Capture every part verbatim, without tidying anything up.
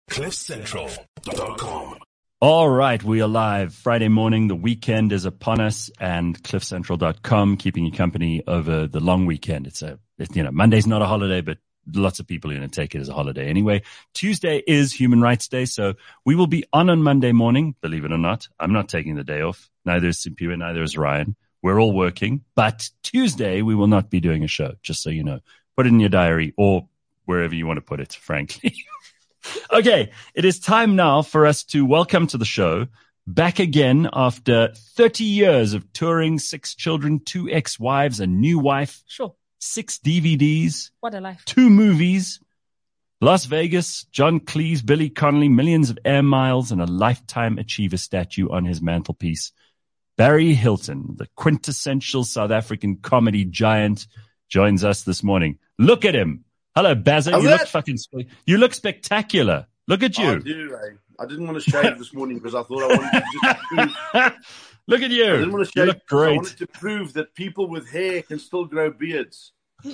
cliff central dot com. All right, we are live Friday morning. The weekend is upon us, and cliff central dot com keeping you company over the long weekend. It's a, it, you know, Monday's not a holiday, but lots of people are going to take it as a holiday anyway. Tuesday is Human Rights Day, so we will be on on Monday morning. Believe it or not, I'm not taking the day off. Neither is Simpiwe, neither is Ryan. We're all working, but Tuesday we will not be doing a show. Just so you know, put it in your diary or wherever you want to put it. Frankly. Okay, it is time now for us to welcome to the show, back again after thirty years of touring, six children, two ex-wives, a new wife, Sure. six D V Ds, What a life. two movies, Las Vegas, John Cleese, Billy Connolly, millions of air miles, and a Lifetime Achiever statue on his mantelpiece. Barry Hilton, the quintessential South African comedy giant, joins us this morning. Look at him. Hello, Bazza. You look fucking spe- You look spectacular. Look at you. I do, eh? I didn't want to shave this morning because I thought I wanted to just prove. Look at you. I didn't want to shave. You look great. I wanted to prove that people with hair can still grow beards.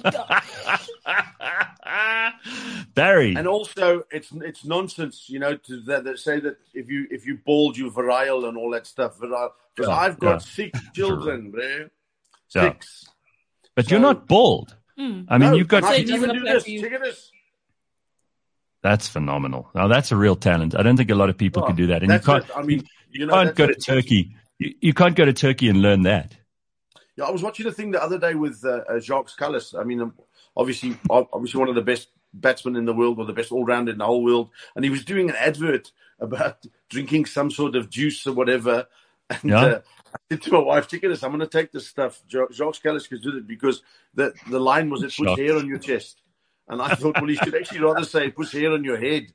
Barry. And also, it's it's nonsense, you know, to that, that say that if you if you bald, you're virile and all that stuff. Because Yeah, I've got yeah. six children, bro. Yeah. Six. But So- you're not bald. Mm. I mean, No, you've got... and I So can it doesn't even do apply this. for you. Check at this. That's phenomenal. Now, that's a real talent. I don't think a lot of people Oh, can do that. And you that's can't, it. I mean, you you know, can't that's go to it. Turkey. You, you can't go to Turkey and learn that. Yeah, I was watching a thing the other day with uh, uh, Jacques Kallis. I mean, um, obviously, obviously one of the best batsmen in the world, or the best all-rounder in the whole world. And he was doing an advert about drinking some sort of juice or whatever. And Yeah. uh, I said to my wife, check this, I'm going to take this stuff. Ja- Jacques Kallis could do it because the, the line was, it puts Jacques. hair on your chest. And I thought, well, he should actually rather say it puts hair on your head.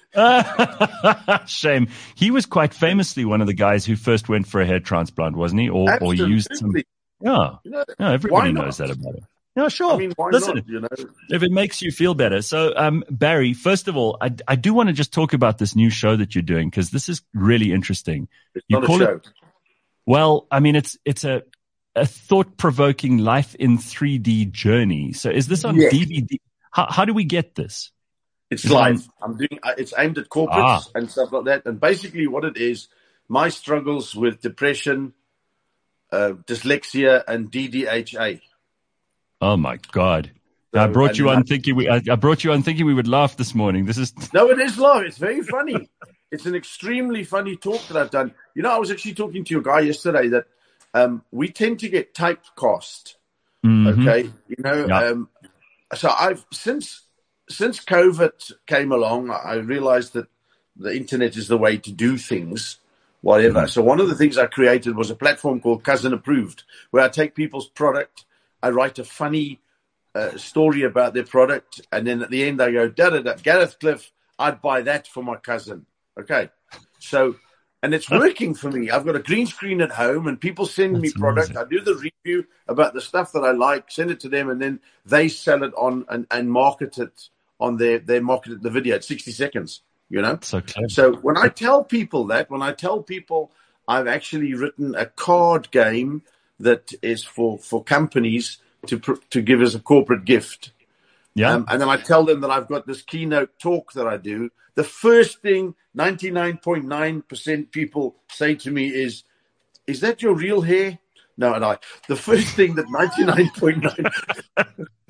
Shame. He was quite famously one of the guys who first went for a hair transplant, wasn't he? Or, or used some... Absolutely. Yeah. You know, Yeah, everybody why not? knows that about it. Yeah, sure. I mean, why Listen, not, you know? if it makes you feel better. So, um, Barry, first of all, I, I do want to just talk about this new show that you're doing because this is really interesting. It's You not a call show. it, well, I mean, it's, it's a, a thought-provoking life in three D journey. So is this on Yes. D V D? How, how do we get this? It's Is it on- live. I'm doing. uh, It's aimed at corporates Ah. and stuff like that. And basically, what it is, my struggles with depression, uh, dyslexia, and D D H A. Oh my God. I So, brought and you I- on thinking we, I, I brought you on thinking we would laugh this morning. This is, No, it is live. It's very funny. It's an extremely funny talk that I've done. You know, I was actually talking to a guy yesterday that um, we tend to get typecast. Mhm. Okay, you know. Yeah. Um, so I've since since COVID came along, I realized that the internet is the way to do things. Whatever. Mhm. So one of the things I created was a platform called Cousin Approved, where I take people's product, I write a funny uh, story about their product, and then at the end I go, da da da, Gareth Cliff, I'd buy that for my cousin. Okay, so. And it's working for me. I've got a green screen at home and people send me That's product. amazing. I do the review about the stuff that I like, send it to them, and then they sell it on and, and market it on their, they market it, the video at sixty seconds, you know? so clever. So when I tell people that, when I tell people I've actually written a card game that is for, for companies to, pr- to give as a corporate gift. Yeah. Um, and then I tell them that I've got this keynote talk that I do. The first thing ninety-nine point nine percent people say to me is, is that your real hair? No, and I, the first thing that ninety-nine point nine,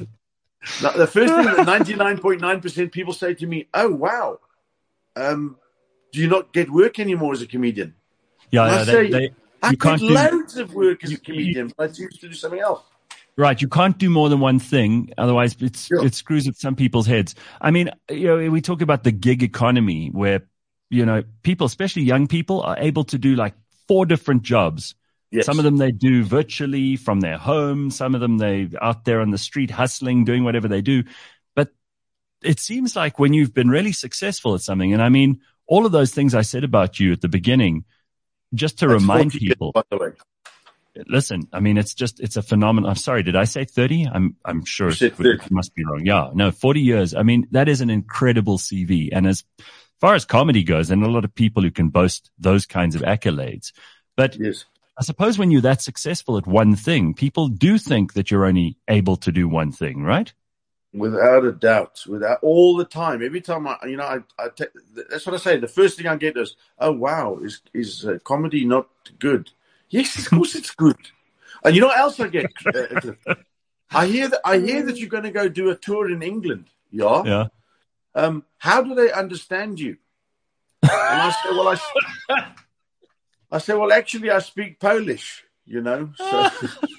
no, the first thing that ninety-nine point nine percent people say to me, oh, wow, um, do you not get work anymore as a comedian? yeah. And yeah I they, say, they, I you get can't do, loads of work as you- a comedian, but I choose to do something else. right. You can't do more than one thing. Otherwise it's, Sure. it screws with some people's heads. I mean, you know, we talk about the gig economy where, you know, people, especially young people, are able to do like four different jobs. Yes. Some of them they do virtually from their home. Some of them they out there on the street hustling, doing whatever they do. But it seems like when you've been really successful at something, and I mean, all of those things I said about you at the beginning, just to That's remind forty years, people, by the way. listen, I mean, it's just, it's a phenomenon. I'm sorry. Did I say thirty? I'm, I'm sure You said it, thirty. it must be wrong. Yeah. No, forty years. I mean, that is an incredible C V. And as far as comedy goes, and a lot of people who can boast those kinds of accolades, but Yes. I suppose when you're that successful at one thing, people do think that you're only able to do one thing, right? Without a doubt, without all the time, every time I, you know, I, I te- that's what I say. The first thing I get is, "Oh wow, is is uh, comedy not good?" Yes, of course it's good. And you know what else I get? Uh, I hear that I hear that you're going to go do a tour in England. Yeah. Yeah. Um, how do they understand you? And I say, well, I, I say, well, actually, I speak Polish. You know. So.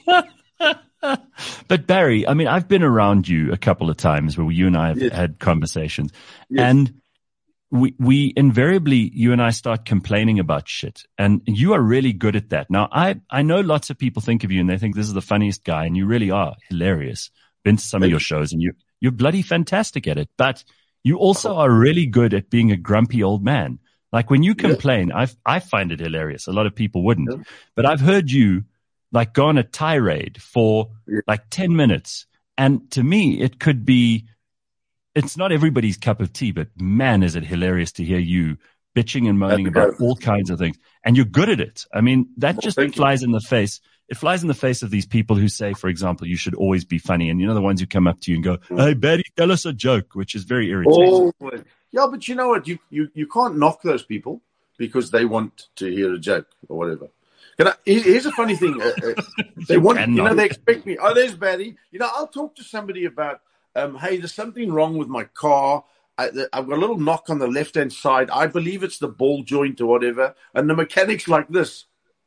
But Barry, I mean, I've been around you a couple of times where you and I have Yes. had conversations, Yes. and we we invariably, you and I start complaining about shit, and you are really good at that. Now, I I know lots of people think of you and they think this is the funniest guy, and you really are hilarious. Been to some of your shows, and you you're bloody fantastic at it. But you also are really good at being a grumpy old man. Like when you complain, I I find it hilarious. A lot of people wouldn't, Yeah. but I've heard you like go on a tirade for Yeah. like ten minutes. And to me, it could be, it's not everybody's cup of tea, but man, is it hilarious to hear you bitching and moaning Okay. about all kinds of things. And you're good at it. I mean, that Well, just thank you. flies in the face. It flies in the face of these people who say, for example, you should always be funny. And you know, the ones who come up to you and go, "Hey, Betty, tell us a joke," which is very irritating. Oh, yeah, but you know what? You, you, you can't knock those people because they want to hear a joke or whatever. Can I, here's a funny thing. Uh, uh, they You want, you cannot. know, they expect me. Oh, there's Barry. You know, I'll talk to somebody about, um, hey, there's something wrong with my car. I, the, I've got a little knock on the left-hand side. I believe it's the ball joint or whatever. And the mechanic's like this.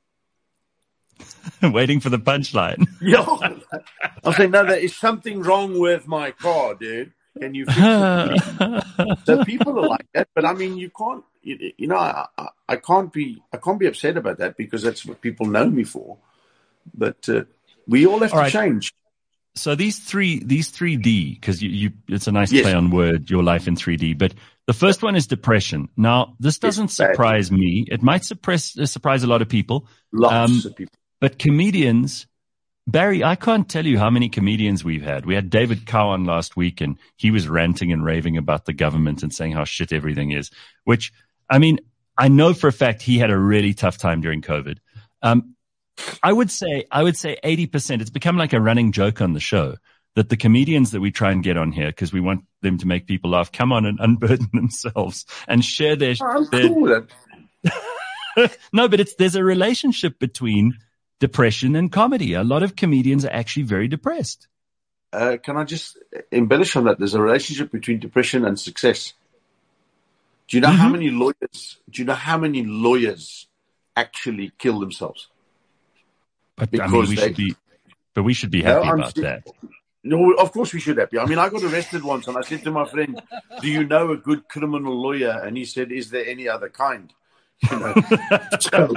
Waiting for the punchline. Yeah. I'm saying, no, there is something wrong with my car, dude. Can you fix it, please? So people are like that, but I mean, you can't, you, you know, I, I, I can't be, I can't be upset about that because that's what people know me for. But uh, we all have All to right. change. So these three, these three D, because you, you, it's a nice Yes. play on word, your life in three D. But the first one is depression. Now, this doesn't It's bad. surprise me. It might suppress, uh, surprise a lot of people. Lots Um, of people. But comedians, Barry, I can't tell you how many comedians we've had. We had David Cow on last week, and he was ranting and raving about the government and saying how shit everything is, which, I mean, I know for a fact he had a really tough time during COVID. Um, I would say, I would say eighty percent. It's become like a running joke on the show that the comedians that we try and get on here, because we want them to make people laugh, come on and unburden themselves and share their, I'm their cool with that. no, but it's, there's a relationship between depression and comedy. A lot of comedians are actually very depressed. Uh, can I just embellish on that? There's a relationship between depression and success. Do you know how Mhm. many lawyers? Do you know how many lawyers actually kill themselves? But I mean, Because we they- should be, but we should be No, happy I'm about still- that. No, of course we should happy. I mean, I got arrested once, and I said to my friend, "Do you know a good criminal lawyer?" And he said, "Is there any other kind?" You know. So,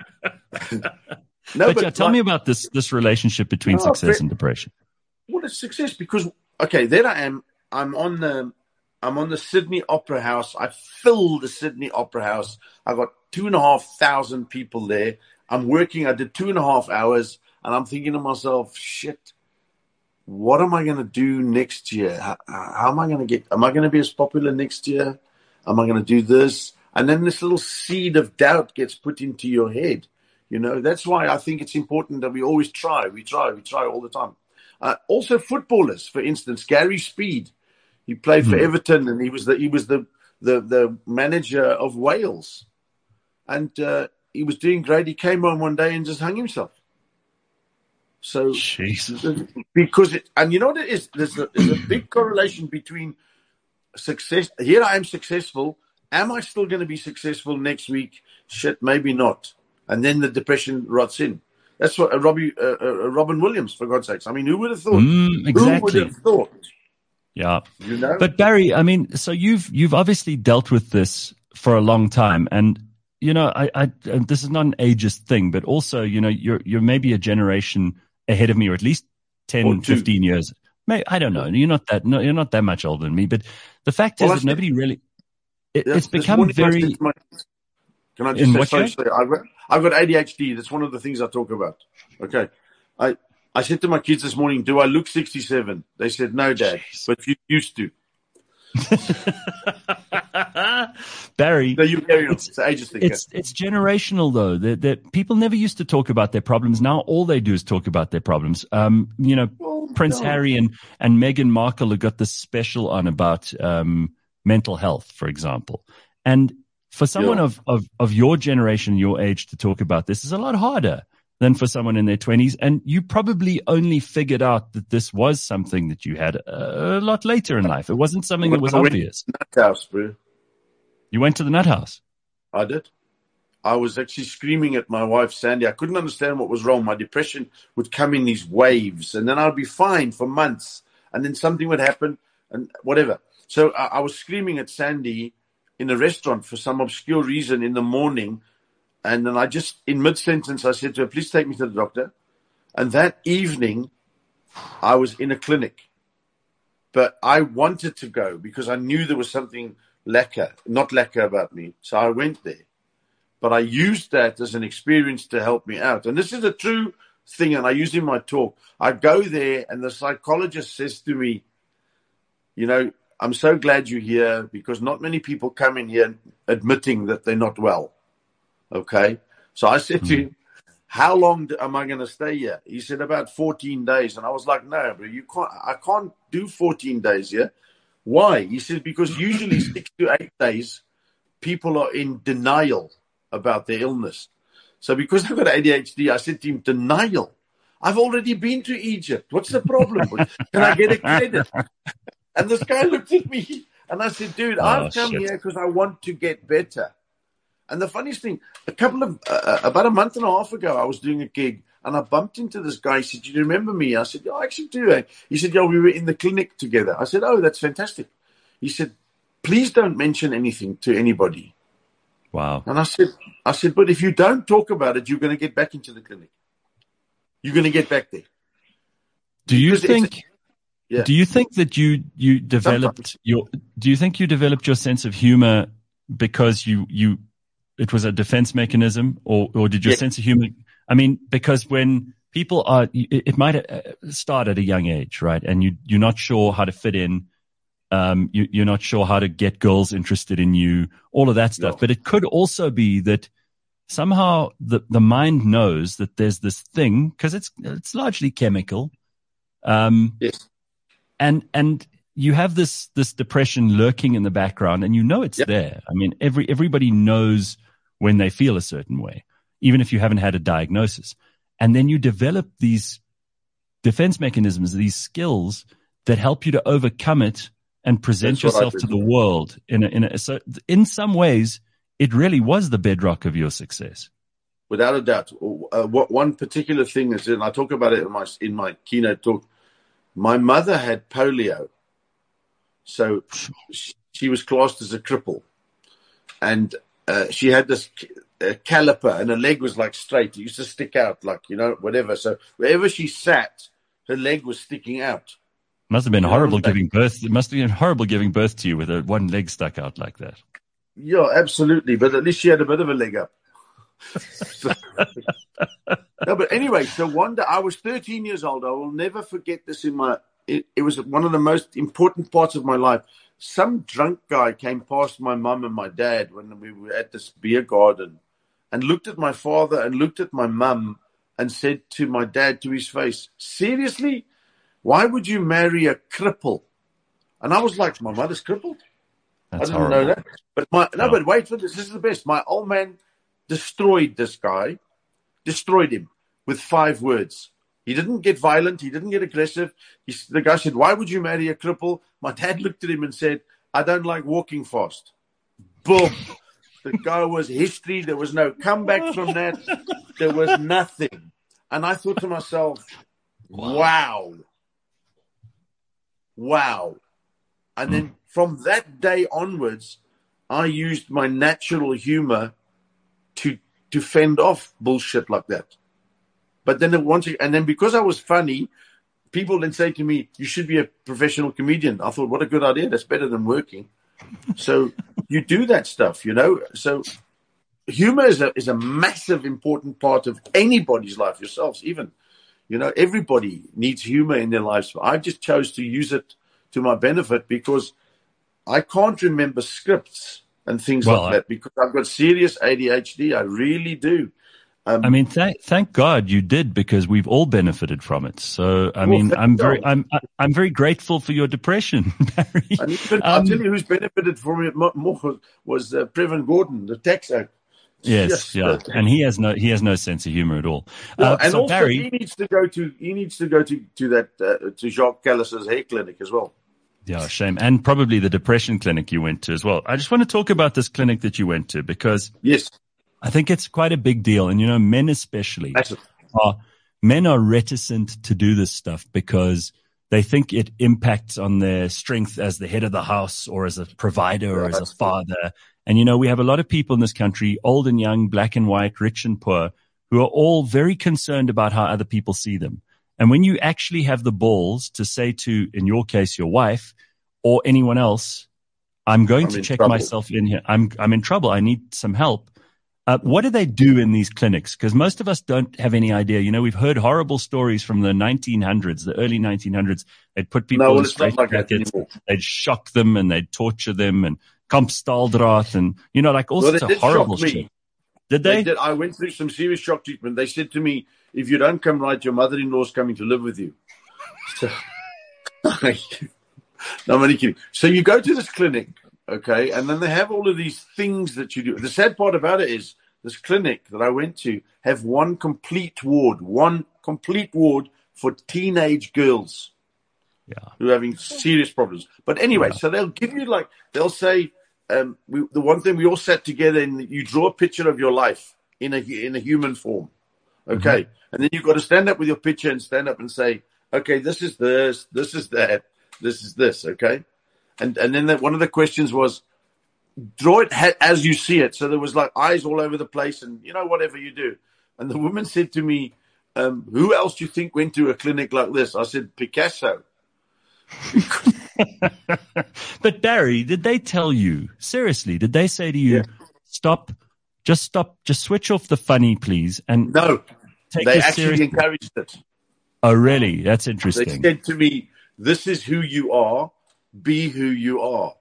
no, but, yeah, tell like, me about this this relationship between No, success but- and depression. what is success? Because okay, there I am. I'm on the I'm on the Sydney Opera House. I filled the Sydney Opera House. I got two and a half thousand people there. I'm working. I did two and a half hours, and I'm thinking to myself, "Shit, what am I going to do next year? How, how am I going to get? Am I going to be as popular next year? Am I going to do this?" And then this little seed of doubt gets put into your head. You know, that's why I think it's important that we always try. We try. We try all the time. Uh, also, footballers, for instance, Gary Speed. He played for Hmm. Everton, and he was the he was the the, the manager of Wales, and uh, he was doing great. He came home one day and just hung himself. So, Jeez. because it, and you know what it is? There's a, there's a big correlation between success. Here I am successful. Am I still going to be successful next week? Shit, maybe not. And then the depression rots in. That's what uh, Robbie, uh, uh, Robin Williams, for God's sakes. I mean, who would have thought? Mm, Who exactly. would have thought? Yeah. You know. But Barry, I mean, so you've you've obviously dealt with this for a long time, and you know, I, I and this is not an ageist thing, but also, you know, you're you're maybe a generation ahead of me, or at least ten, Or two. fifteen years. Maybe, I don't know. You're not that no, you're not that much older than me, but the fact Well, is I that said- nobody really. It, Yeah, it's this become morning I very. said to my- Can I In just say, what sorry, way? sorry, I've got, I've got A D H D. That's one of the things I talk about. Okay. I I said to my kids this morning, do I look sixty-seven? They said, no, Dad, Jeez. but you used to. Barry, No, you carry on. It's- It's an ageist thing. It's it's generational though. That that people never used to talk about their problems. Now all they do is talk about their problems. Um, you know, Well, oh, Prince no. Harry and, and Meghan Markle have got this special on about um, mental health, for example. And for someone Yeah. of, of, of your generation, your age, to talk about this is a lot harder than for someone in their twenties. And you probably only figured out that this was something that you had a, a lot later in life. It wasn't something that was I went obvious. to the nut house, bro. You went to the nut house. I did. I was actually screaming at my wife, Sandy. I couldn't understand what was wrong. My depression would come in these waves, and then I'd be fine for months, and then something would happen, and whatever. So I, I was screaming at Sandy in a restaurant for some obscure reason in the morning, and then I just, in mid-sentence, I said to her, please take me to the doctor. And that evening, I was in a clinic. But I wanted to go because I knew there was something lacquer, not lacquer about me. So I went there. But I used that as an experience to help me out. And this is a true thing, and I use it in my talk. I go there, and the psychologist says to me, you know, I'm so glad you're here because not many people come in here admitting that they're not well. Okay? So I said to him, how long do, am I going to stay here? He said, about fourteen days. And I was like, no, bro, you can't, I can't do fourteen days here. Why? He said, because usually six to eight days, people are in denial about their illness. So because I've got A D H D, I said to him, denial? I've already been to Egypt. What's the problem? Can I get a credit? And this guy looked at me and I said, dude, Oh, I've come shit. here because I want to get better. And the funniest thing, a couple of, uh, about a month and a half ago, I was doing a gig and I bumped into this guy. He said, do you remember me? I said, yeah, I actually do. He said, yeah, we were in the clinic together. I said, oh, that's fantastic. He said, please don't mention anything to anybody. Wow. And I said, I said, but if you don't talk about it, you're going to get back into the clinic. You're going to get back there. Do you Because it's- think, Yeah. do you think that you, you developed your, do you think you developed your sense of humor because you, you, it was a defense mechanism, or, or did your Yeah. sense of humor, I mean, because when people are, it, it might start at a young age, right? And you, you're not sure how to fit in. Um, you, you're not sure how to get girls interested in you, all of that stuff. No. But it could also be that somehow the, the mind knows that there's this thing, because it's, it's largely chemical. Um, Yes. and, and you have this, this depression lurking in the background, and you know it's Yep. there. I mean, every, everybody knows when they feel a certain way, even if you haven't had a diagnosis. And then you develop these defense mechanisms, these skills that help you to overcome it and present That's what I yourself to did. the world in a, in a, so in some ways, it really was the bedrock of your success. Without a doubt. Uh, what one particular thing is, and I talk about it in my in my keynote talk. My mother had polio, so she, she was classed as a cripple, and uh, she had this uh, caliper, and her leg was like straight. It used to stick out, like, you know, whatever. So wherever she sat, her leg was sticking out. Must have been You know, horrible like- giving birth. It must have been horrible giving birth to you with a one leg stuck out like that. Yeah, absolutely. But at least she had a bit of a leg up. So- no, but anyway, so one day I was thirteen years old. I will never forget this in my, it, it was one of the most important parts of my life. Some drunk guy came past my mum and my dad when we were at this beer garden and looked at my father and looked at my mum and said to my dad to his face, seriously? Why would you marry a cripple? And I was like, my mother's crippled? That's I didn't horrible. know that. But my no, No. but wait for this. This is the best. My old man destroyed this guy, destroyed him with five words. He didn't get violent. He didn't get aggressive. He, the guy said, why would you marry a cripple? My dad looked at him and said, I don't like walking fast. Boom. The guy was history. There was no comeback from that. There was nothing. And I thought to myself, wow. Wow. And then from that day onwards, I used my natural humor to to fend off bullshit like that. But then once, and then because I was funny, people then say to me, "You should be a professional comedian." I thought, what a good idea! That's better than working. So you do that stuff, you know. So humor is a is a massive, important part of anybody's life, yourselves even. You know, everybody needs humor in their lives. I just chose to use it to my benefit because I can't remember scripts and things Well, like that because I've got serious A D H D. I really do. Um, I mean, thank thank God you did, because we've all benefited from it. So, I well, mean, thank I'm God. very, I'm, I'm very grateful for your depression, Barry. And even, Um, I'll tell you who's benefited from it mo- more was uh, Previn Gordon, the tax act. yes, Just, yeah, uh, and he has no, he has no sense of humor at all. well, Uh, and so also Barry, he needs to go to he needs to go to to that uh, to Jacques Callis's hair clinic as well. yeah, shame, and probably the depression clinic you went to as well. I just want to talk about this clinic that you went to, because Yes, I think it's quite a big deal, and you know, men especially that's it. are men are reticent to do this stuff because they think it impacts on their strength as the head of the house or as a provider or Yeah, as a that's father. And, you know, we have a lot of people in this country, old and young, black and white, rich and poor, who are all very concerned about how other people see them. And when you actually have the balls to say to, in your case, your wife or anyone else, I'm going I'm to in check trouble. myself in here. I'm, I'm in trouble. I need some help. Uh, what do they do in these clinics? Because most of us don't have any idea. You know, we've heard horrible stories from the nineteen hundreds, the early nineteen hundreds. They'd put people No, well, in it's not like that straitjackets, anymore. they'd shock them and they'd torture them, and kampstaldraad, and, you know, like all Well, sorts they of did horrible shock me. shit. Did They they? did. I went through some serious shock treatment. They said to me, "If you don't come right, your mother-in-law's coming to live with you." So, no, I'm only kidding. So you go to this clinic, okay, and then they have all of these things that you do. The sad part about it is this clinic that I went to have one complete ward, one complete ward for teenage girls Yeah. who are having serious problems. But anyway, Yeah. so they'll give you like, they'll say, um, we, the one thing we all sat together and you draw a picture of your life in a, in a human form. Okay. Mm-hmm. And then you've got to stand up with your picture and stand up and say, okay, this is this, this is that, this is this. Okay. And, and then that one of the questions was, draw it ha- as you see it. So there was like eyes all over the place and, you know, whatever you do. And the woman said to me, um, who else do you think went to a clinic like this? I said, Picasso. But Barry, did they tell you, seriously, did they say to you, Yeah. stop, just stop, just switch off the funny, please, and No, take they this actually seriously? encouraged it. Oh, really? That's They interesting. said to me, this is who you are, be who you are.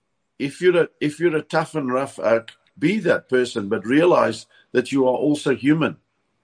If you're a, if you're a tough and rough oak, be that person, but realize that you are also human.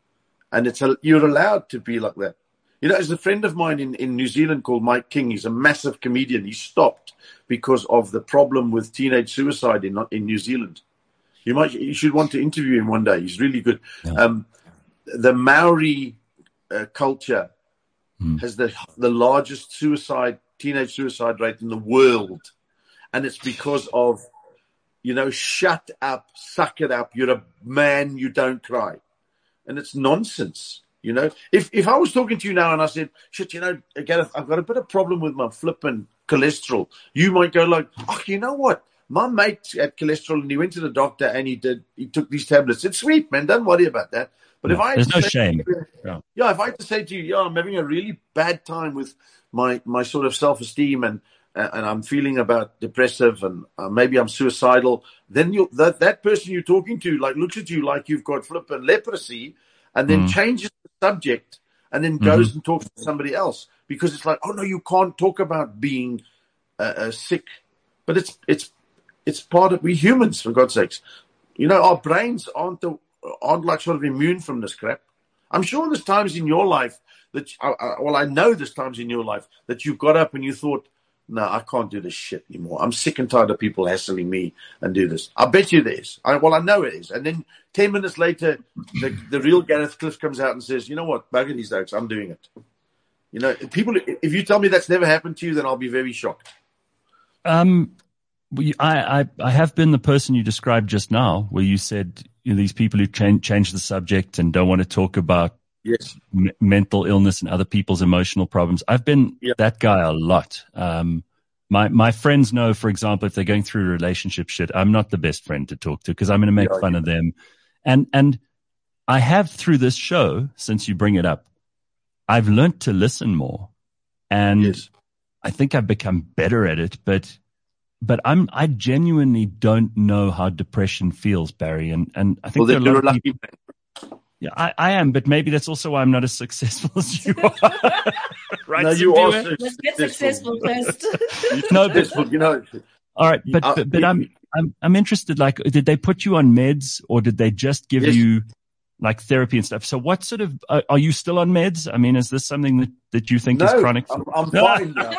And it's a, you're allowed to be like that. You know, there's a friend of mine in, in New Zealand called Mike King. He's a massive comedian. He stopped because of the problem with teenage suicide in in New Zealand. You might, you should want to interview him one day. He's really good. Yeah. Um, the Maori uh, culture Mm. has the the largest suicide, teenage suicide rate in the world. And it's because of, you know, shut up, suck it up. You're a man, you don't cry. And it's nonsense, you know. If if I was talking to you now and I said, shit, you know, Gareth, I've got a bit of problem with my flipping cholesterol, you might go like, oh, you know what? My mate had cholesterol and he went to the doctor and he did, he took these tablets. It's sweet, man. Don't worry about that. But No, if I had there's to no say- shame. Yeah. yeah, if I had to say to you, yeah, I'm having a really bad time with my, my sort of self-esteem and and I'm feeling about depressive and uh, maybe I'm suicidal, then you that that person you're talking to like looks at you like you've got flippin' leprosy and then Mm. changes the subject and then goes and talks to somebody else because it's like, oh no, you can't talk about being uh, uh, sick, but it's it's it's part of we humans, for God's sakes. You know, our brains aren't the, aren't like sort of immune from this crap. I'm sure there's times in your life that, uh, uh, well, I know there's times in your life that you got up and you thought, no, I can't do this shit anymore. I'm sick and tired of people hassling me and do this. I bet you there is. I, well, I know it is. And then ten minutes later, the, the real Gareth Cliff comes out and says, you know what, bugger these oaks, I'm doing it. You know, people, if you tell me that's never happened to you, then I'll be very shocked. Um, we, I, I, I have been the person you described just now, where you said, you know, these people who change, change the subject and don't want to talk about Yes. m- mental illness and other people's emotional problems. I've been Yeah. that guy a lot. Um, my, my friends know, for example, if they're going through relationship shit, I'm not the best friend to talk to because I'm going to make Yeah, fun yeah. of them. And, and I have through this show, since you bring it up, I've learned to listen more and Yes. I think I've become better at it, but, but I'm, I genuinely don't know how depression feels, Barry. And, and I think Well, there are then a you're lot a of people. lucky man. Yeah, I, I am, but maybe that's also why I'm not as successful as you are. Right, No, you are Simpiwe? Let's get successful first. No, but Successful, you know. all right, but Uh, but, but I'm I'm I'm interested. Like, did they put you on meds, or did they just give Yes. you like therapy and stuff. So what sort of, uh, are you still on meds? I mean, is this something that, that you think no, is chronic? I'm, I'm fine now.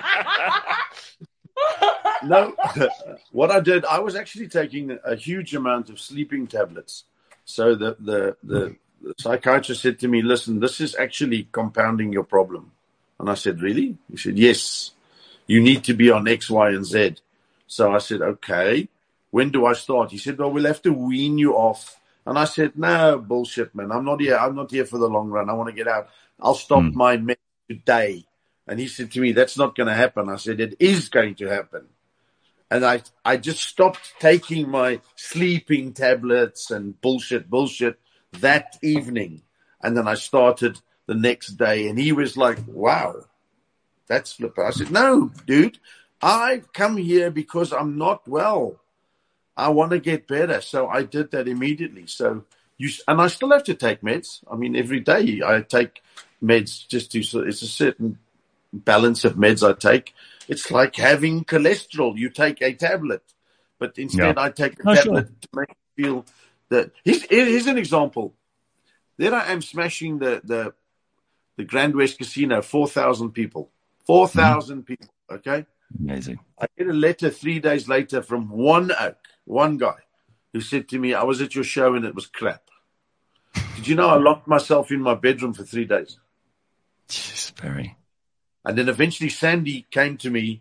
No, what I did, I was actually taking a huge amount of sleeping tablets. So the, the, the, the psychiatrist said to me, listen, this is actually compounding your problem. And I said, really? He said, yes, you need to be on X, Y, and Z. So I said, okay, when do I start? He said, well, we'll have to wean you off. And I said, no, bullshit, man. I'm not here. I'm not here for the long run. I want to get out. I'll stop mm. my meds today. And he said to me, that's not going to happen. I said, it is going to happen. And I, I just stopped taking my sleeping tablets and bullshit, bullshit that evening. And then I started the next day. And he was like, wow, that's flipper. I said, no, dude, I've come here because I'm not well. I want to get better. So I did that immediately. So you, and I still have to take meds. I mean, every day I take meds just to, so it's a certain balance of meds I take. It's like having cholesterol. You take a tablet, but instead yeah. I take a oh, tablet sure. to make you feel that. Here's, here's an example. There I am smashing the, the, the Grand West Casino, four thousand people. four thousand mm-hmm. people, okay? Amazing. I get a letter three days later from one oak, one guy, who said to me, I was at your show and it was crap. Did you know I locked myself in my bedroom for three days? Jeez, Barry. And then eventually Sandy came to me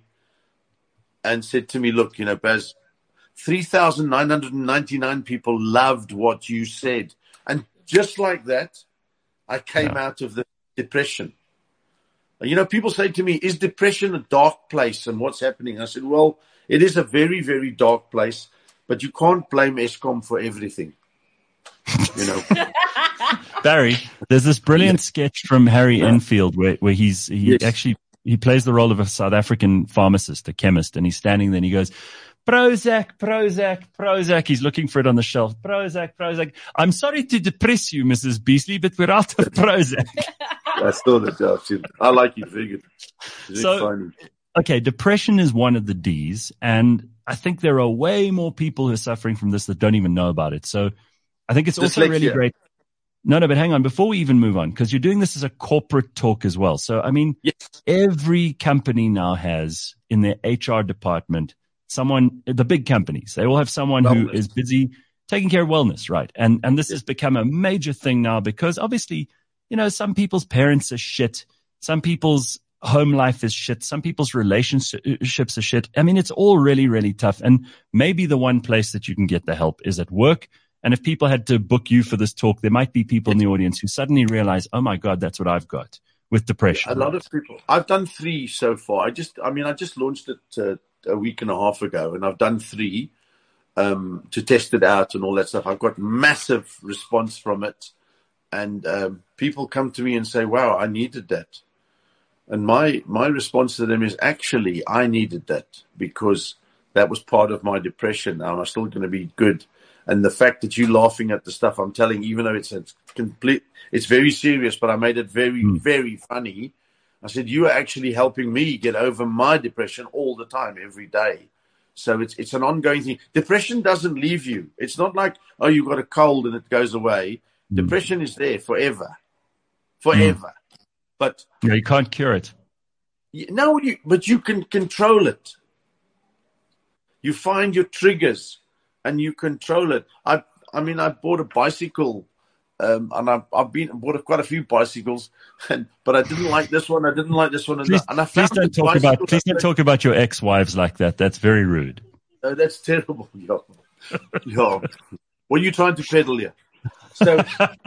and said to me, look, you know, Baz, three thousand nine hundred ninety-nine people loved what you said. And just like that, I came yeah. out of the depression. You know, people say to me, is depression a dark place and what's happening? I said, well, it is a very, very dark place, but you can't blame Eskom for everything. You know, Barry, there's this brilliant yeah. sketch from Harry yeah. Enfield where, where he's, he yes. actually, he plays the role of a South African pharmacist, a chemist, and he's standing there and he goes, Prozac, Prozac, Prozac. He's looking for it on the shelf. Prozac, Prozac. I'm sorry to depress you, Missus Beasley, but we're out of Prozac. I saw that, Josh. I like it. Very good. Very so, funny. Okay, depression is one of the D's, and I think there are way more people who are suffering from this that don't even know about it. So I think it's also Dyslexia. really great. No, no, but hang on. Before we even move on, because you're doing this as a corporate talk as well. So, I mean, yes. every company now has in their H R department someone, the big companies, they all have someone wellness. who is busy taking care of wellness, right? And and this yes. has become a major thing now because obviously, you know, some people's parents are shit. Some people's home life is shit. Some people's relationships are shit. I mean, it's all really, really tough. And maybe the one place that you can get the help is at work. And if people had to book you for this talk, there might be people in the audience who suddenly realize, oh my God, that's what I've got with depression. A lot of people. I've done three so far. I just, I mean, I just launched it uh, a week and a half ago and I've done three um, to test it out and all that stuff. I've got massive response from it. And um, people come to me and say, wow, I needed that. And my, my response to them is actually, I needed that because that was part of my depression. Now I'm still going to be good. And the fact that you're laughing at the stuff I'm telling, even though it's a complete, it's very serious, but I made it very, mm. very funny. I said, you are actually helping me get over my depression all the time, every day. So it's, it's an ongoing thing. Depression doesn't leave you. It's not like, oh, you've got a cold and it goes away. Mm. Depression is there forever, forever. Mm. But yeah, you can't cure it. No, you, but you can control it. You find your triggers. And you control it. I, I mean, I bought a bicycle, um, and I've, I've been bought a, quite a few bicycles, and, but I didn't like this one. I didn't like this one, and, please, and I please don't talk about please don't talk about your ex-wives like that. That's very rude. Oh, that's terrible. Yo. Yo. What are you trying to peddle here? So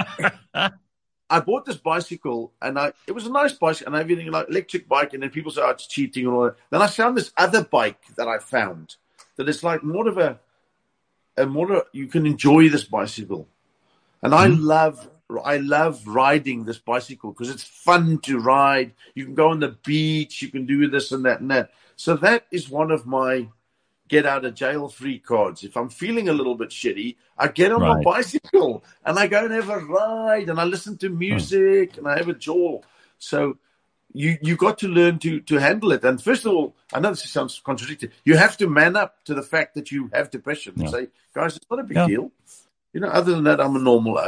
I bought this bicycle, and I it was a nice bicycle, and everything like electric bike, and then people say, "Oh, it's cheating," and all that. Then I found this other bike that I found that is like more of a And more, you can enjoy this bicycle, and I mm. love I love riding this bicycle because it's fun to ride. You can go on the beach, you can do this and that and that. So that is one of my get out of jail free cards. If I'm feeling a little bit shitty, I get on right. my bicycle and I go and have a ride, and I listen to music oh. and I have a jaw. So you you got to learn to to handle it. And first of all, I know this sounds contradictory. You have to man up to the fact that you have depression. Yeah. And say, guys, it's not a big yeah. deal. You know, other than that, I'm a normal oak.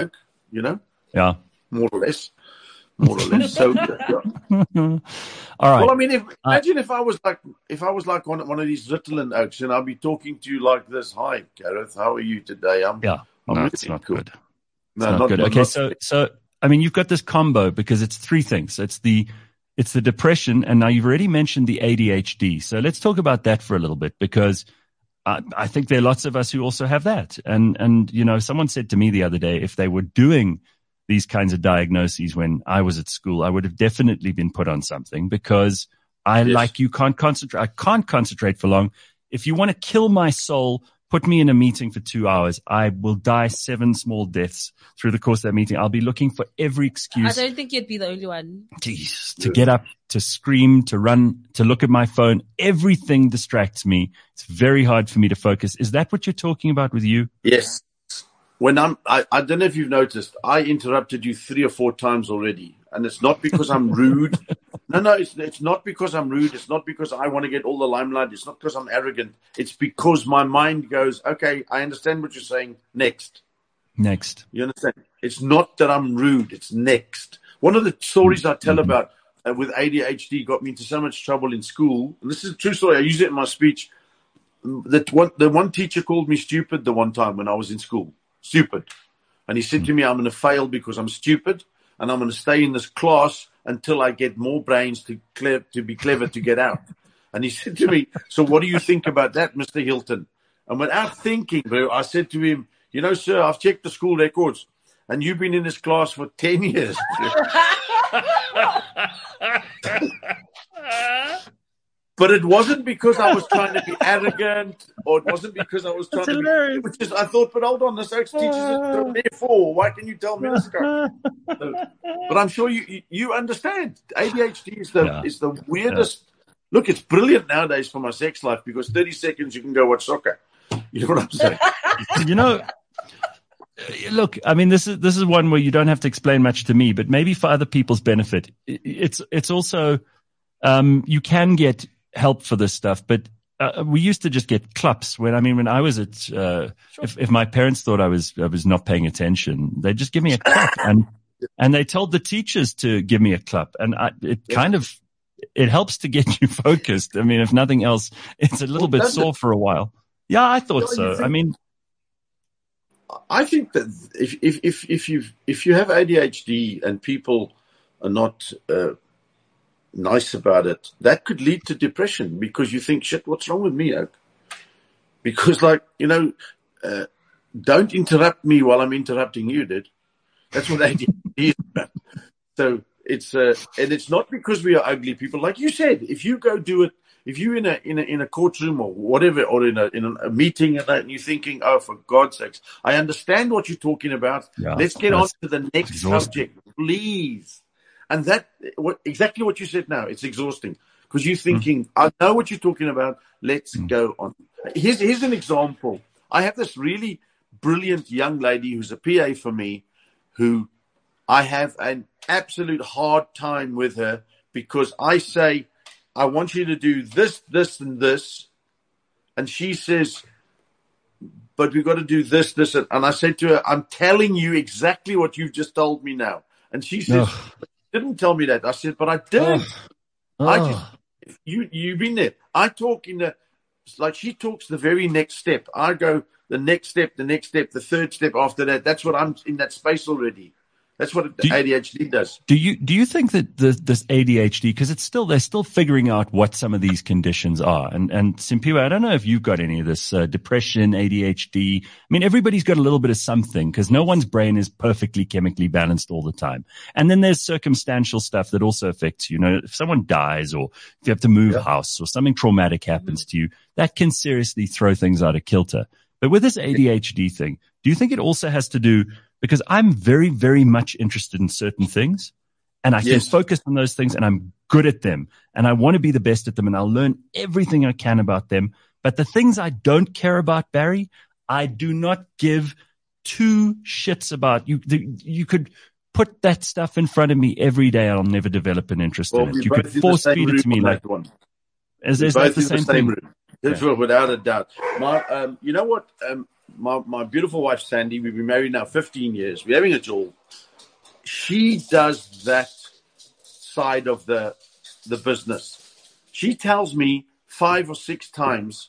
you know? Yeah. More or less. More or less. So, yeah. All right. Well, I mean, if, imagine uh, if I was like, if I was like one, one of these Ritalin oaks, and I'd be talking to you like this. Hi, Gareth. How are you today? I'm, yeah. I'm no, really it's not cool. good. It's no, not, not good. Not, okay. not, So, so, I mean, you've got this combo because it's three things. It's the, it's the depression. And now you've already mentioned the A D H D. So let's talk about that for a little bit, because I, I think there are lots of us who also have that. And, and, you know, someone said to me the other day, if they were doing these kinds of diagnoses when I was at school, I would have definitely been put on something, because I, yes. like you, can't concentrate. I can't concentrate for long. If you want to kill my soul, put me in a meeting for two hours. I will die seven small deaths through the course of that meeting. I'll be looking for every excuse. I don't think you'd be the only one. Jeez, to get up, to scream, to run, to look at my phone. Everything distracts me. It's very hard for me to focus. Is that what you're talking about with you? Yes. When I'm, I, I don't know if you've noticed, I interrupted you three or four times already. And it's not because I'm rude. No, no, it's, it's not because I'm rude. It's not because I want to get all the limelight. It's not because I'm arrogant. It's because my mind goes, okay, I understand what you're saying. Next. Next. You understand? It's not that I'm rude. It's next. One of the stories I tell mm-hmm. about uh, with A D H D got me into so much trouble in school. And this is a true story. I use it in my speech. That one, the one teacher called me stupid the one time when I was in school. Stupid. And he said to me, I'm going to fail because I'm stupid, and I'm going to stay in this class until I get more brains to clear, to be clever to get out. And he said to me, so what do you think about that, Mister Hilton? And without thinking, bro, I said to him, you know, sir, I've checked the school records, and you've been in this class for ten years. But it wasn't because I was trying to be arrogant, or it wasn't because I was trying That's to hilarious. be... Which is, I thought, but hold on, this ex teaches it therefore. Why can you tell me this guy? So, but I'm sure you, you you understand. A D H D is the Yeah. is the weirdest. Yeah. Look, it's brilliant nowadays for my sex life, because thirty seconds you can go watch soccer. You know what I'm saying? You know, look, I mean, this is this is one where you don't have to explain much to me, but maybe for other people's benefit, it's it's also um, you can get help for this stuff, but uh, we used to just get claps. When I mean, when I was at, uh, Sure. if if my parents thought I was I was not paying attention, they'd just give me a clap, and and they told the teachers to give me a clap, and I, it kind of it helps to get you focused. I mean, if nothing else, it's a little Well, bit sore it? for a while. Yeah, I thought Well, so. you think- I mean. I think that if if if if you if you have A D H D and people are not uh, nice about it, that could lead to depression, because you think, shit, what's wrong with me, Oak? Because, like, you know, uh, don't interrupt me while I'm interrupting you, dude. That's what A D H D is about. So it's uh, and it's not because we are ugly people, like you said. If you go do it. If you're in a in a in a courtroom or whatever, or in a in a meeting and that, and you're thinking, "Oh, for God's sakes, I understand what you're talking about. Yeah, Let's get on that's to the next exhausting. subject, please." And that what, exactly what you said now. It's exhausting, because you're thinking, mm. "I know what you're talking about. Let's mm. go on." Here's here's an example. I have this really brilliant young lady who's a P A for me, who I have an absolute hard time with her, because I say, I want you to do this, this, and this. And she says, but we've got to do this, this. And, and I said to her, I'm telling you exactly what you've just told me now. And she says, oh. didn't tell me that. I said, but I did. Oh. I just, you, you've been there. I talk in the, like she talks the very next step. I go the next step, the next step, the third step after that. That's what I'm in that space already. That's what do A D H D does. Do you do you think that the, this A D H D, because it's still they're still figuring out what some of these conditions are, and and Simpiwe, I don't know if you've got any of this uh, depression, A D H D. I mean, everybody's got a little bit of something, because no one's brain is perfectly chemically balanced all the time. And then there's circumstantial stuff that also affects you. You know, if someone dies, or if you have to move yeah. house, or something traumatic happens to you, that can seriously throw things out of kilter. But with this A D H D thing, do you think it also has to do? Because I'm very, very much interested in certain things, and I yes. can focus on those things, and I'm good at them, and I want to be the best at them, and I'll learn everything I can about them. But the things I don't care about, Barry, I do not give two shits about. You, the, you could put that stuff in front of me every day, and I'll never develop an interest well, in it. You could force feed it to me like one. Is, is that the same the same thing? Room. Yeah. Without a doubt. My, um, you know what? Um, my, my beautiful wife, Sandy, we've been married now fifteen years. We're having a jewel. She does that side of the the business. She tells me five or six times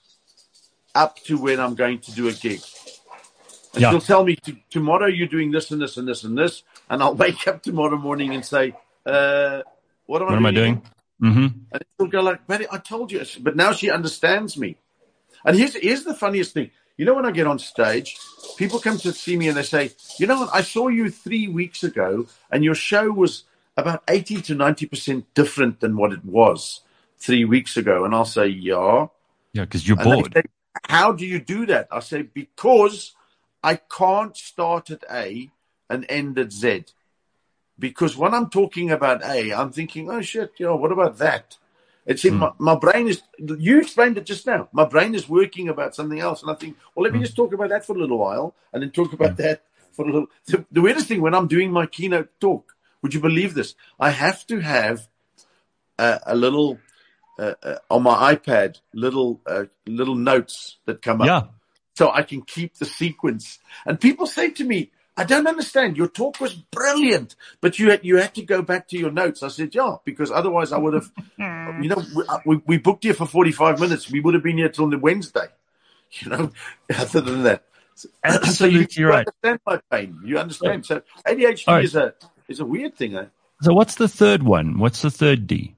up to when I'm going to do a gig. And Yeah. she'll tell me, tomorrow you're doing this and this and this and this. And I'll wake up tomorrow morning and say, uh, what am I What am I doing? doing? Mm-hmm. And she'll go like, Barry, I told you. But now she understands me. And here's, here's the funniest thing. You know, when I get on stage, people come to see me and they say, you know what, I saw you three weeks ago and your show was about eighty to ninety percent different than what it was three weeks ago. And I'll say, yeah. Yeah, because you're And they bored. say, how do you do that? I say, because I can't start at A and end at Z. Because when I'm talking about A, I'm thinking, oh, shit, you know, what about that? It's in Mm. my, my brain is, you explained it just now. My brain is working about something else. And I think, well, let me Mm. just talk about that for a little while and then talk about that for a little. The, the weirdest thing, when I'm doing my keynote talk, would you believe this? I have to have a, a little, uh, uh, on my iPad, little, uh, little notes that come up. Yeah. So I can keep the sequence. And people say to me, I don't understand. Your talk was brilliant, but you had, you had to go back to your notes. I said, yeah, because otherwise I would have, you know, we, we, we booked here for forty-five minutes. We would have been here till the Wednesday, you know, other than that. So, so you, Absolutely you right. understand my pain. You understand. So A D H D All right. is a, is a weird thing. Eh? So what's the third one? What's the third D?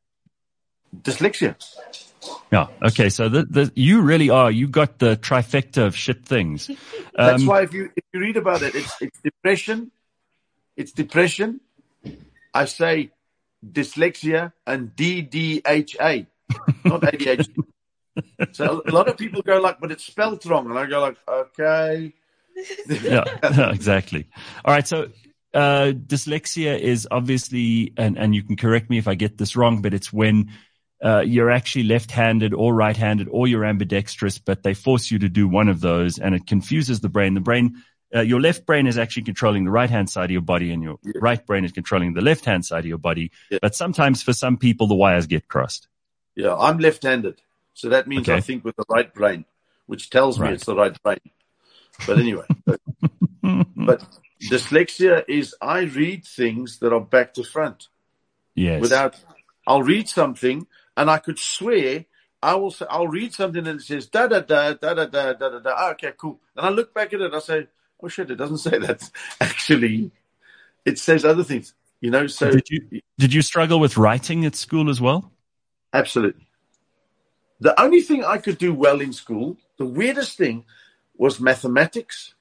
Dyslexia. Yeah. Okay. So the, the, you really are, you got the trifecta of shit things. That's Um, why if you, if you read about it, it's, it's depression. It's depression. I say dyslexia and D D H A, not A D H D. So a lot of people go like, but it's spelled wrong. And I go like, okay. yeah, exactly. All right. So, uh, dyslexia is obviously, and, and you can correct me if I get this wrong, but it's when, uh, you're actually left-handed or right-handed or you're ambidextrous, but they force you to do one of those and it confuses the brain. The brain, uh, your left brain is actually controlling the right-hand side of your body and your Yeah. right brain is controlling the left-hand side of your body. Yeah. But sometimes for some people, the wires get crossed. Yeah, I'm left-handed. So that means Okay. I think with the right brain, which tells me Right. it's the right brain. But anyway, but, but dyslexia is I read things that are back to front Yes. without, I'll read something and I could swear I will say, I'll read something and it says da da da da da da da da da. Oh, okay, cool. And I look back at it, I say, oh shit, it doesn't say that. Actually, it says other things. You know, so Did you, did you struggle with writing at school as well? absolutely. The only thing I could do well in school, the weirdest thing, was mathematics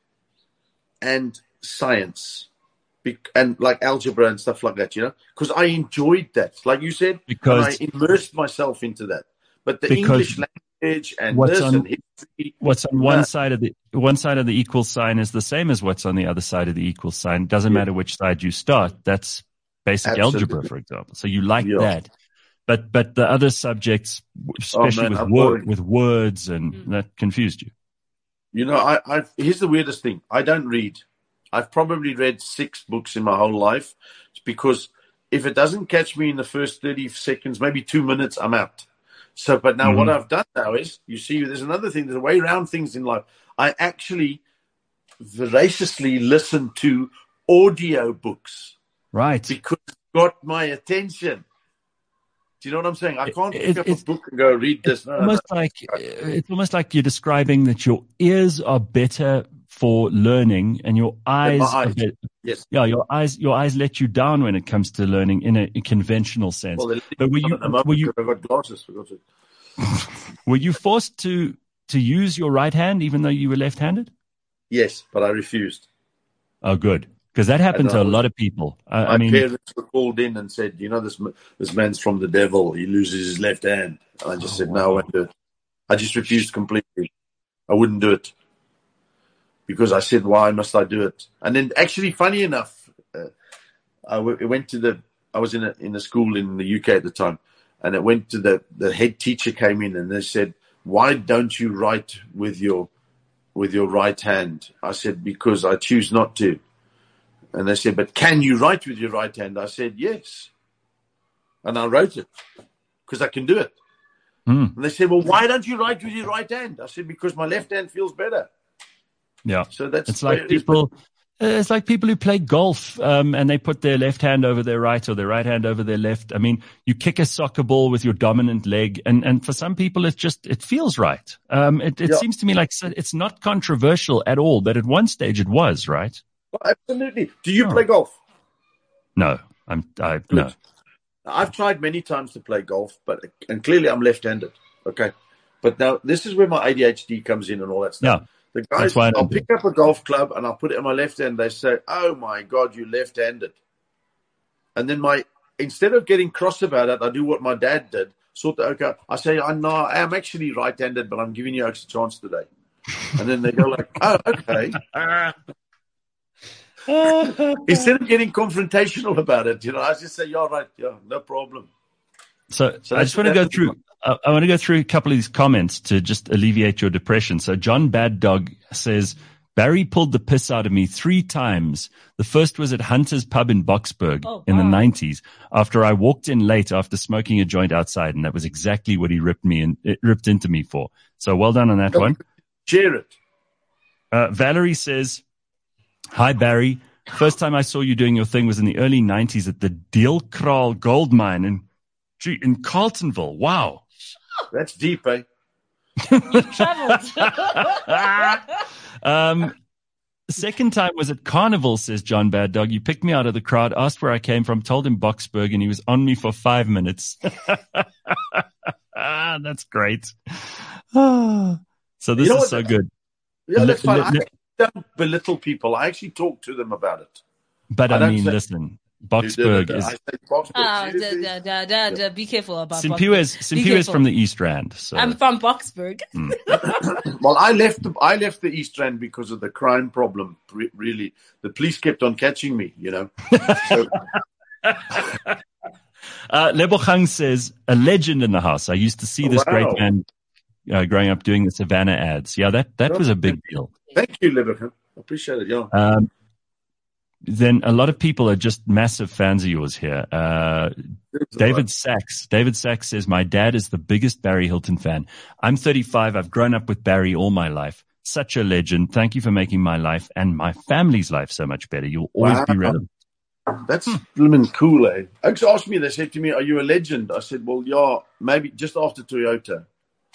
and science, Be- and like algebra and stuff like that, you know, because I enjoyed that. Like you said, Because- and I immersed myself into that. But the Because English language and what's this on- and history, What's on one No. side of the one side of the equal sign is the same as what's on the other side of the equal sign. It doesn't Yeah. matter which side you start. That's basic Absolutely. algebra, for example. So you like Yeah. that, but but the other subjects, especially man, with I'm word, boring. with words, and that confused you. you know, I, I here's the weirdest thing. I don't read. I've probably read six books in my whole life. It's because if it doesn't catch me in the first thirty seconds, maybe two minutes, I'm out. So, but now Mhm. what I've done now is, you see, there's another thing. There's a way around things in life. I actually voraciously listen to audio books Right. because it got my attention. Do you know what I'm saying? I can't It- pick up a it's- book and go read this. No, no, no. Almost like it's almost like you're describing that your ears are better for learning, and your eyes, my are eyes. bet- Yes. yeah, your eyes, your eyes let you down when it comes to learning in a, a conventional sense. Well, But were you, were you, I've got glasses. Forgot it. were you forced to, to use your right hand even though you were left-handed? Yes, but I refused. Oh, good. Because that happened to I a was- lot of people. I, My I mean, parents were called in and said, you know, this m- this man's from the devil. He loses his left hand. And I just Oh, said, wow. no, I won't do it. I just refused completely. I wouldn't do it. Because I said, why must I do it? And then actually, funny enough, uh, I w- went to the, I was in a, in a school in the U K at the time. And it went to the, the head teacher came in and they said, why don't you write with your, with your right hand? I said, because I choose not to. And they said, but can you write with your right hand? I said, yes. And I wrote it because I can do it. mm, And they said, well, why don't you write with your right hand? I said, because my left hand feels better. Yeah. So that's it's like people. It's like people who play golf um, and they put their left hand over their right or their right hand over their left. I mean, you kick a soccer ball with your dominant leg, and, and for some people, it's just it feels right. Um, it it Yeah. seems to me like it's not controversial at all, but at one stage it was, right? Well, absolutely. Do you Oh. play golf? No, I'm I no. I've tried many times to play golf, but and clearly I'm left-handed. Okay, but now this is where my A D H D comes in and all that stuff. Yeah. The guys, I'll pick up a golf club and I'll put it in my left hand. They say, "Oh my God, you're left-handed." And then my instead of getting cross about it, I do what my dad did. Sort of, okay, I say, "I know I am actually right-handed, but I'm giving you extra chance today." And then they go like, "Oh, okay." Instead of getting confrontational about it, you know, I just say, "You're right, yeah, no problem." So, So I just want to go through. Uh, I want to go through a couple of these comments to just alleviate your depression. So John Bad Dog says, Barry pulled the piss out of me three times. The first was at Hunter's Pub in Boksburg oh, in wow. the nineties after I walked in late after smoking a joint outside, and that was exactly what he ripped me and it ripped into me for. So well done on that one. Share it. Uh, Valerie says, hi, Barry. First time I saw you doing your thing was in the early nineties at the Deelkraal Gold Mine in, gee, in Carltonville. Wow. That's deep, eh? Traveled. um, second time was at Carnival, says John Bad Dog. You picked me out of the crowd, asked where I came from, told him Boksburg, and he was on me for five minutes. That's great. So this You know is what? so good. Yeah, that's Li- fine. li- I don't belittle people. I actually talk to them about it. But I, I don't mean, say- listen, Boksburg I is say Boksburg, Oh, seriously? da, da, da, da, da. Be careful about Simpiwe Boksburg. Be is careful. from the East Rand. So I'm from Boksburg. Well, I left the, I left the East Rand because of the crime problem. Re- really, the police kept on catching me. You know. So, Uh, Lebogang says, a legend in the house. I used to see this Wow. great man uh, growing up doing the Savannah ads. Yeah, that, that was a big deal. thank you, Liverpool. I appreciate it. Yeah. Um, then a lot of people are just massive fans of yours here. Uh, David Sachs. David Sachs says, my dad is the biggest Barry Hilton fan. I'm thirty-five. I've grown up with Barry all my life. Such a legend. Thank you for making my life and my family's life so much better. You'll always Wow. be relevant. That's blooming cool, eh? Oaks asked me, they said to me, are you a legend? I said, well, yeah, maybe just after Toyota.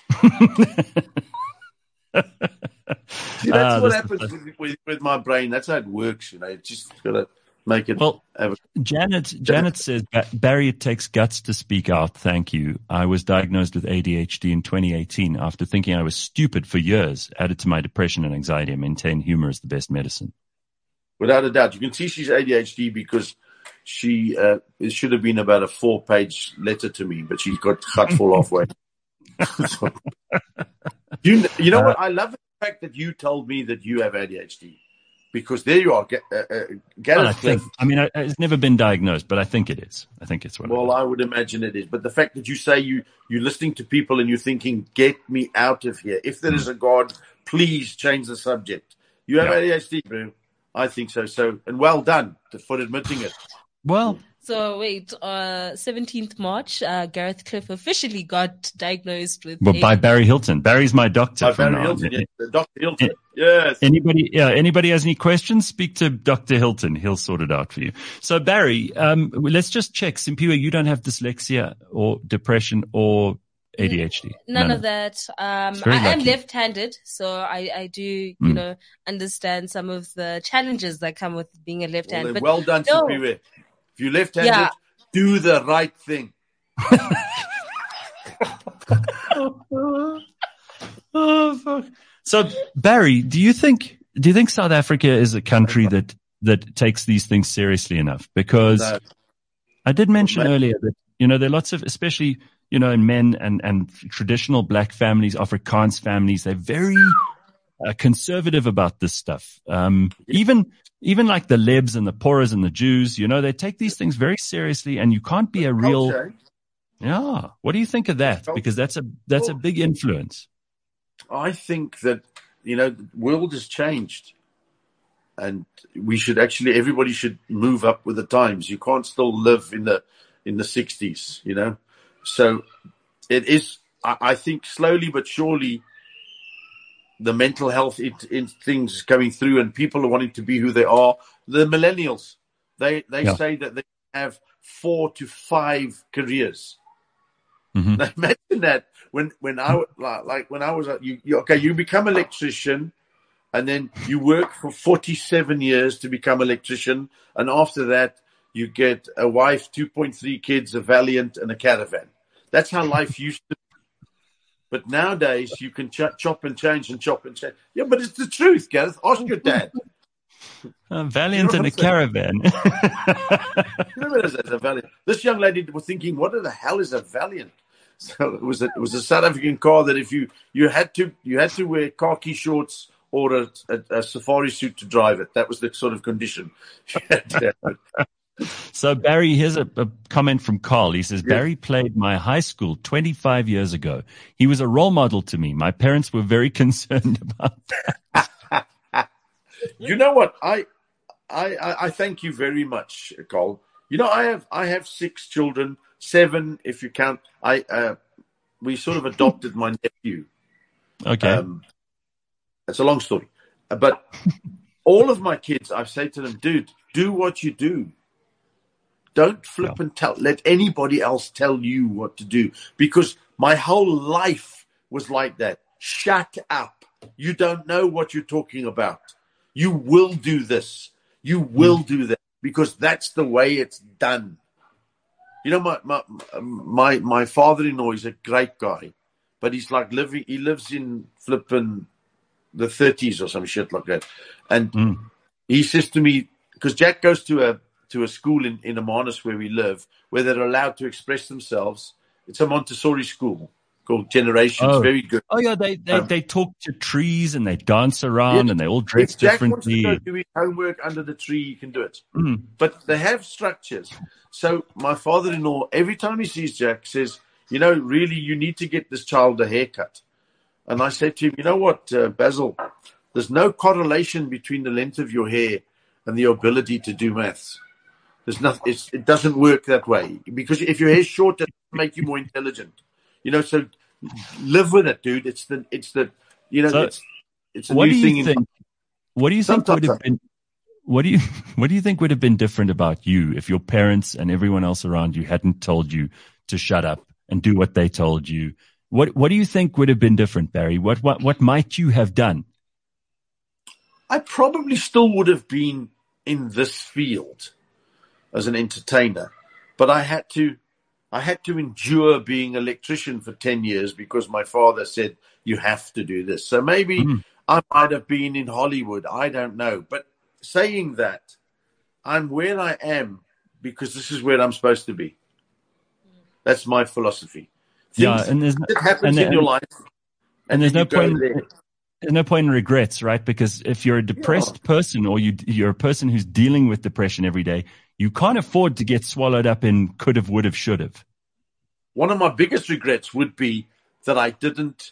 See, that's Ah, what this- happens with, with, with my brain. That's how it works, you know. It's just got to make it. Well, have a, Janet, Janet says, "Ba- Barry, it takes guts to speak out. Thank you. I was diagnosed with A D H D in twenty eighteen after thinking I was stupid for years. Added to my depression and anxiety, I maintain humor is the best medicine." without a doubt. You can see she's A D H D because she uh, it should have been about a four-page letter to me, but she's got cut full halfway. So, you, you know what? I love the fact that you told me that you have A D H D. Because there you are, Ga- uh, uh, Gareth Well, I think, Cliff. I mean, I, it's never been diagnosed, but I think it is. I think it's one. Well, of I would imagine it is. But the fact that you say you, you're listening to people and you're thinking, get me out of here. If there is a God, please change the subject. You have Yeah. A D H D, bro. I think so. So, and well done for admitting it. Well, So wait, uh, seventeenth March, uh, Gareth Cliff officially got diagnosed with. but A- by Barry Hilton. Barry's my doctor. By from Barry now on. Hilton, yes. Doctor Hilton. Yes. Anybody, yeah, anybody has any questions? Speak to Doctor Hilton. He'll sort it out for you. So Barry, um, let's just check. Simpiwe, you don't have dyslexia or depression or A D H D. None, of that. Um, It's very I am lucky. left-handed, so I, I do, you Mm. know, understand some of the challenges that come with being a Well, left-hand. then, But well done, no. Superior. If you're left-handed, Yeah. do the right thing. Oh, fuck. So Barry, do you think do you think South Africa is a country that that takes these things seriously enough? Because No. I did mention Well, earlier that, you know, there are lots of, especially, you know, in men and, and traditional black families, Afrikaans families, they're very uh, conservative about this stuff. Um, even, even like the Lebs and the Poras and the Jews, you know, they take these things very seriously, and you can't be a real, Culture, yeah. What do you think of that? Because that's a, that's a big influence. I think that, you know, the world has changed. And we should actually, everybody should move up with the times. You can't still live in the in the sixties, you know. So it is, I, I think slowly but surely, the mental health in, in things coming through, and people are wanting to be who they are. The millennials, they they Yeah. say that they have four to five careers. Mm-hmm. Now imagine that when when I like, like when I was at you, you okay, you become electrician, and then you work for forty-seven years to become electrician, and after that you get a wife, two point three kids, a Valiant, and a Caravan. That's how life used to be. But nowadays you can ch- chop and change and chop and change. Yeah, but it's the truth, Gareth. Ask your dad. A Valiant You know and a what I'm Caravan. You know what it is, a Valiant? This young lady was thinking, what the hell is a Valiant? So it was a, it was a South African car that if you, you had to you had to wear khaki shorts or a, a, a safari suit to drive it. That was the sort of condition. So, Barry, here's a, a comment from Carl. He says, Yes. Barry played my high school twenty-five years ago. He was a role model to me. My parents were very concerned about that. You know what? I, I I I thank you very much, Carl. You know, I have I have six children, seven if you count. I uh, we sort of adopted my nephew. Okay. Um, it's a long story, but all of my kids, I say to them, dude, do what you do. Don't flip Yeah. and tell. Let anybody else tell you what to do, because my whole life was like that. Shut up. You don't know what you're talking about. You will do this. You will do that, because that's the way it's done. You know, my my my, my father-in-law is a great guy, but he's like living. He lives in flipping the thirties or some shit like that, and Mm. he says to me, because Jack goes to a to a school in in Amanus where we live, where they're allowed to express themselves. It's a Montessori school called Generations. Oh. Very good. Oh, yeah, they, they, Um, they talk to trees and they dance around Yes. and they all dress If Jack wants to differently. go do his homework under the tree, he can do it. Mm. But they have structures. So my father-in-law, every time he sees Jack, says, you know, really, you need to get this child a haircut. And I said to him, you know what, uh, Basil, there's no correlation between the length of your hair and the ability to do maths. There's nothing. It's, it doesn't work that way, because if your hair's short, it doesn't make you more intelligent. You know, so live with it, dude. It's the, it's the, you know, So, it's, it's a What new do thing. you in- think? What do you think would have Sometimes- been? What do you What do you think would have been different about you if your parents and everyone else around you hadn't told you to shut up and do what they told you? What What do you think would have been different, Barry? What What What might you have done? I probably still would have been in this field as an entertainer, but I had to, I had to endure being an electrician for ten years because my father said, you have to do this. So maybe Mm. I might have been in Hollywood. I don't know. But saying that, I'm where I am because this is where I'm supposed to be. That's my philosophy. Yeah, Things and there's that happens and- in your and- life. and there's then no you go point. there. There's no point in regrets, right? Because if you're a depressed person or you, you're a person who's dealing with depression every day, you can't afford to get swallowed up in could have, would have, should have. One of my biggest regrets would be that I didn't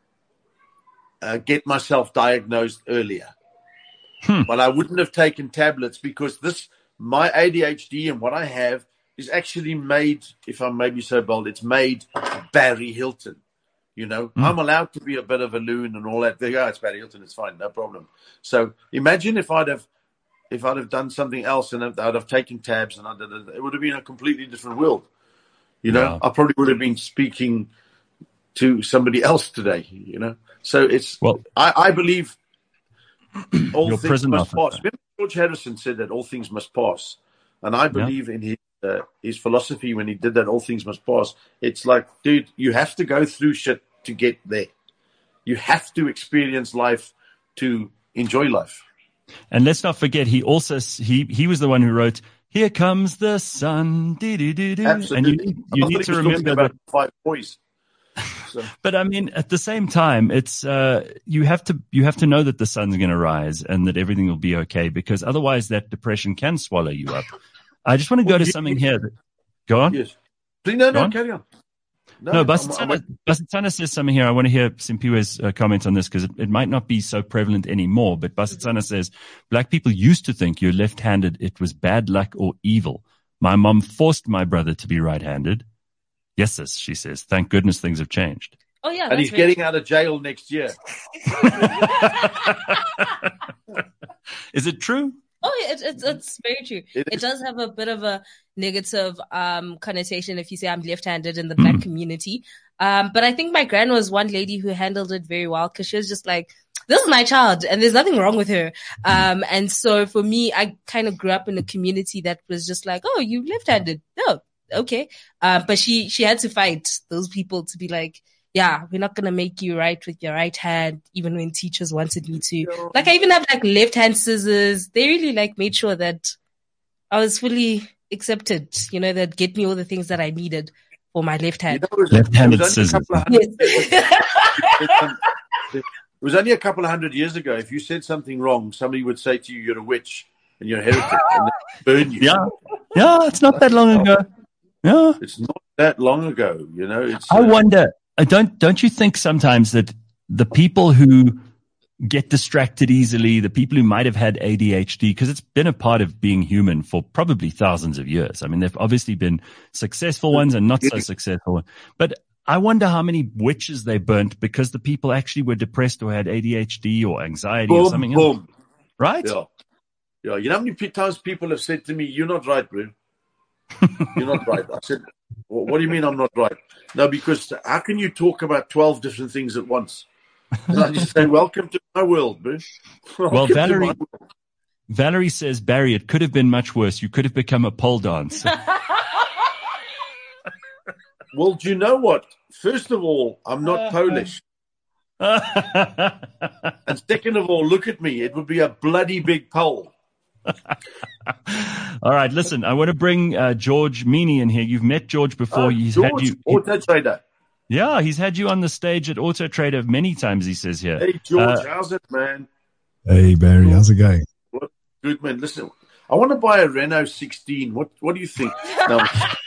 uh, get myself diagnosed earlier. Hmm. But I wouldn't have taken tablets, because this, my A D H D and what I have is actually made, if I may be so bold, it's made Barry Hilton. You know, Mm. I'm allowed to be a bit of a loon and all that. They go, oh, it's Barry Hilton, it's fine, no problem. So imagine if I'd have, if I'd have done something else and I'd have taken tabs and I did it, it would have been a completely different world. You know, Yeah. I probably would have been speaking to somebody else today. You know, so it's. Well, I, I believe all Your things prison must officer. pass. Remember George Harrison said that all things must pass, and I believe in his uh, his philosophy when he did that. All things must pass. It's like, dude, you have to go through shit to get there. You have to experience life to enjoy life. and let's not forget, he also, he, he was the one who wrote, "Here comes the sun." dee-dee-dee-dee. Absolutely. And you, you I need thought to he was talking remember about that. five boys. So, But I mean, at the same time, it's, uh, you have to, you have to know that the sun's going to rise and that everything will be okay, because otherwise that depression can swallow you up. I just want to go Well, to you- something here. That, go on. yes. Please, no, Go no, on. carry on. No, I'm- I'm- Basitsana Basitsana says something here. I want to hear Simpiwe's uh, comment on this, because it, it might not be so prevalent anymore. But Basitsana says, black people used to think you're left-handed, it was bad luck or evil. My mom forced my brother to be right-handed. Yes, sis, she says. Thank goodness things have changed. Oh yeah, and he's right. getting out of jail next year. Is it true? Oh, yeah, it, it's it's very true. It, it does have a bit of a negative um connotation if you say I'm left-handed in the black community. Um, but I think my gran was one lady who handled it very well because she was just like, this is my child and there's nothing wrong with her. Um, and so for me, I kind of grew up in a community that was just like, oh, you left-handed. Oh, okay. Uh, but she, she had to fight those people to be like, yeah, we're not going to make you write with your right hand, even when teachers wanted me to. Like, I even have like left hand scissors. They really like made sure that I was fully accepted, you know, that get me all the things that I needed for my left hand. You know, it was, Left-handed it was only a scissors. couple of hundred It was only a couple of hundred years ago. If you said something wrong, somebody would say to you, you're a witch and you're a heretic and they burn you. Yeah. Yeah, it's not that long ago. Yeah. It's not that long ago, you know. It's, I uh, wonder, I don't, don't you think sometimes that the people who get distracted easily, the people who might have had A D H D, because it's been a part of being human for probably thousands of years. I mean, there've obviously been successful ones and not so successful ones. But I wonder how many witches they burnt because the people actually were depressed or had A D H D or anxiety boom, or something boom. else. Right? Yeah. Yeah. You know how many times people have said to me, you're not right, bro. You're not right. I said, well, what do you mean I'm not right? No, because how can you talk about twelve different things at once? And I just say, welcome to my world, bro. Well, Valerie, Valerie says, Barry, it could have been much worse. You could have become a pole dancer. Well, do you know what? First of all, I'm not Polish. And second of all, look at me. It would be a bloody big pole. All right, listen, I want to bring uh, George Meany in here. You've met George before. Oh, he's George, had you. Auto Trader. Yeah, he's had you on the stage at Auto Trader many times, he says here. Hey, George, Uh, how's it, man? Hey, Barry, how's it going? Good, man. Listen, I want to buy a Renault sixteen. What What do you think? No,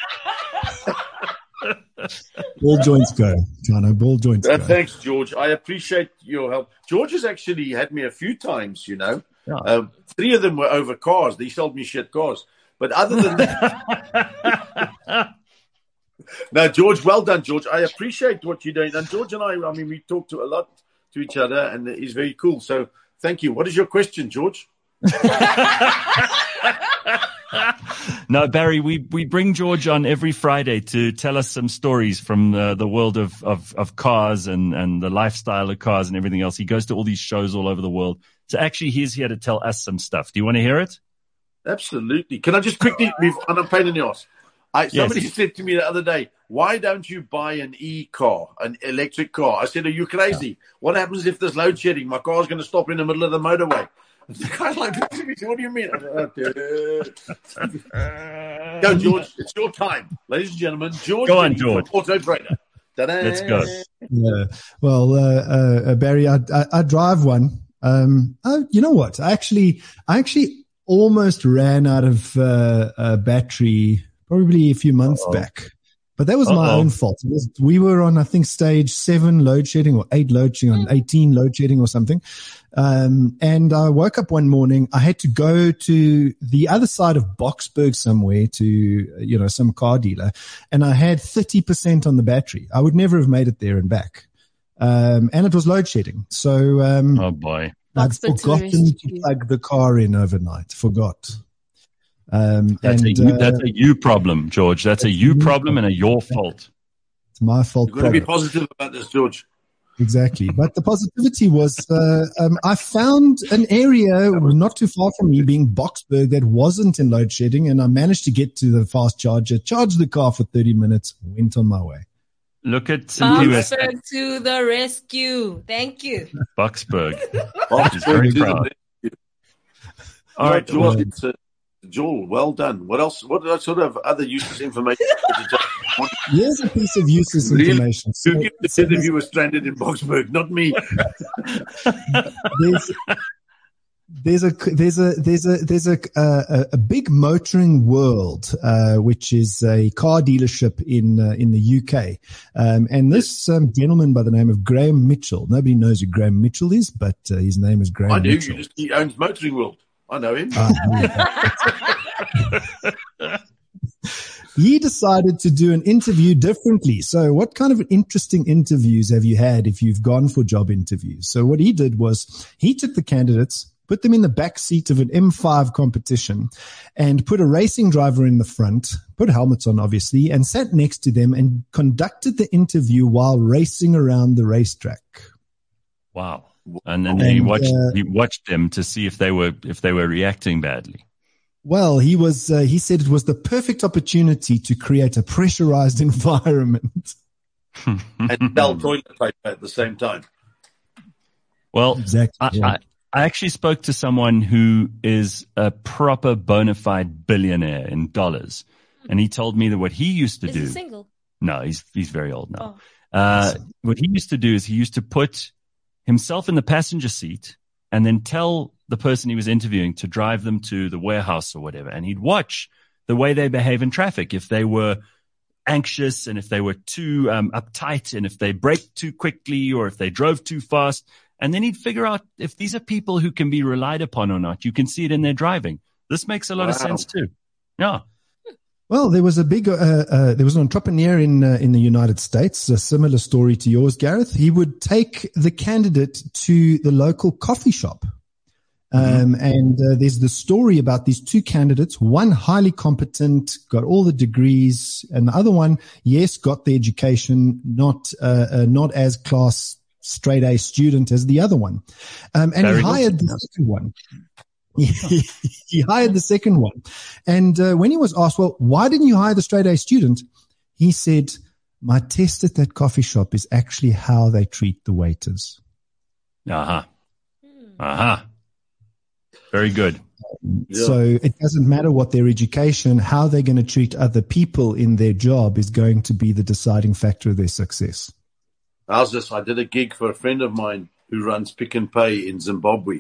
Ball joints go, Jono. Ball joints uh, go. thanks, George. I appreciate your help. George has actually had me a few times, you know. Yeah. Um, three of them were over cars. They sold me shit cars. But other than that... No, George, well done, George. I appreciate what you're doing. And George and I, I mean, we talk to a lot to each other, and he's very cool. So thank you. What is your question, George? No, Barry, we, we bring George on every Friday to tell us some stories from the, the world of, of, of cars and, and the lifestyle of cars and everything else. He goes to all these shows all over the world. So actually, he's here to tell us some stuff. Do you want to hear it? Absolutely. Can I just quickly, I'm a pain in the ass. I, somebody Yes. said to me the other day, why don't you buy an e-car, an electric car? I said, are you crazy? Yeah. What happens if there's load shedding? My car's going to stop in the middle of the motorway. The guy's like, what do you mean? Go, George. It's your time. Ladies and gentlemen, George. Go on, George. Auto Trader. Let's go. Yeah. Well, uh, uh, Barry, I, I, I drive one. Um, I, you know what? I actually, I actually almost ran out of uh, uh, battery probably a few months Uh-oh. back. But that was Uh-oh. my own fault. It was, we were on, I think, stage seven load shedding or eight load shedding, mm. eighteen load shedding or something. Um, and I woke up one morning. I had to go to the other side of Boksburg somewhere to, you know, some car dealer. And I had thirty percent on the battery. I would never have made it there and back. Um, and it was load shedding. So, um, oh boy, I'd forgotten to plug the car in overnight. Forgot. Um, that's, and, a you, uh, that's a you problem, George. That's a you problem and a your fault. It's my fault. You've got to be positive about this, George. Exactly. But the positivity was, uh, um, I found an area not too far from me, being Boksburg, that wasn't in load shedding. And I managed to get to the fast charger, charged the car for thirty minutes, went on my way. Look at Simply West. Boksburg to the rescue. Thank you. Boksburg. Boksburg very to proud. the All right, George. well, It's, uh, Joel, well done. What else? What sort of other useless information? Here's a piece of useless really? information. So, Who gives so if you were stranded in Boksburg? Not me. there's, there's a there's a there's a there's a a, a big motoring world, uh, which is a car dealership in uh, in the U K, um, and this um, gentleman by the name of Graham Mitchell. Nobody knows who Graham Mitchell is, but uh, his name is Graham I do. Mitchell. You just, he owns Motoring World. I know him. Ah, he decided to do an interview differently. So what kind of interesting interviews have you had if you've gone for job interviews? So what he did was he took the candidates, put them in the back seat of an M five competition and put a racing driver in the front, put helmets on, obviously, and sat next to them and conducted the interview while racing around the racetrack. Wow. And then and, he watched, uh, he watched them to see if they were, if they were reacting badly. Well, he was, uh, he said it was the perfect opportunity to create a pressurized environment. And sell toilet paper at the same time. Well, Exactly. I, yeah. I, I actually spoke to someone who is a proper bona fide billionaire in dollars. And he told me that what he used to Is do. he single? No, he's, he's very old now. Oh. Uh, what he used to do is he used to put himself in the passenger seat and then tell the person he was interviewing to drive them to the warehouse or whatever. And he'd watch the way they behave in traffic. If they were anxious and if they were too um, uptight and if they braked too quickly or if they drove too fast. And then he'd figure out if these are people who can be relied upon or not. You can see it in their driving. This makes a lot Wow. of sense too. Yeah. Well, there was a big, uh, uh, there was an entrepreneur in uh, in the United States, a similar story to yours, Gareth. He would take the candidate to the local coffee shop. Um, and uh, there's the story about these two candidates, one highly competent, got all the degrees, and the other one, yes, got the education, not, uh, uh, not as class straight A student as the other one. Um, and Very he good. hired the second one. He, he hired the second one. And uh, when he was asked, well, why didn't you hire the straight A student? He said, my test at that coffee shop is actually how they treat the waiters. Uh-huh. Uh-huh. Very good. Yeah. So it doesn't matter what their education, how they're going to treat other people in their job is going to be the deciding factor of their success. How's this? I did a gig for a friend of mine who runs Pick and Pay in Zimbabwe.